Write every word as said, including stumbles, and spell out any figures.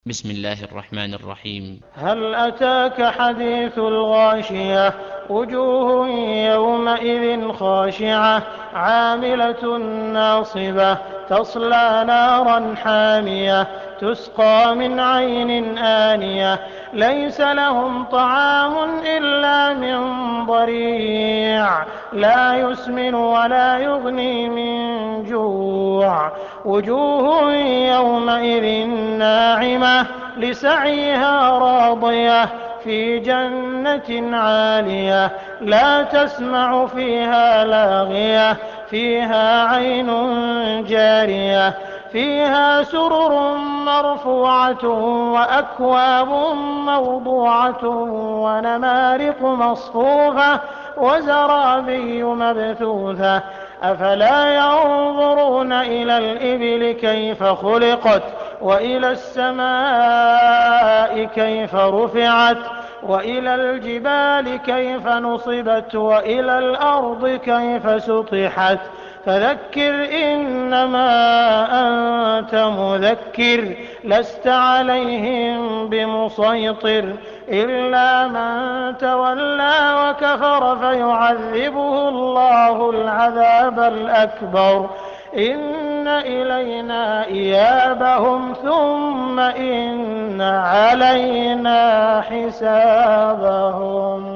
بسم الله الرحمن الرحيم. هل أتاك حديث الغاشية وجوه يومئذ خاشعة عاملة ناصبة تصلى نارا حامية تسقى من عين آنية ليس لهم طعام إلا من ضريع لا يسمن ولا يغني من جوع وجوه يومئذ ناعمة لسعيها راضية في جنة عالية لا تسمع فيها لاغية فيها عين جارية فيها سرر مرفوعة وأكواب موضوعة ونمارق مصفوفة وزرابي مبثوثة أفلا ينظرون إلى الإبل كيف خلقت وإلى السماء كيف رفعت وإلى الجبال كيف نصبت وإلى الأرض كيف سطحت فذكر إنما أنت مذكر لست عليهم بمسيطر إلا من تولى وكفر فيعذبه الله العذاب الأكبر إن إلينا إيابهم ثم إن علينا حسابهم.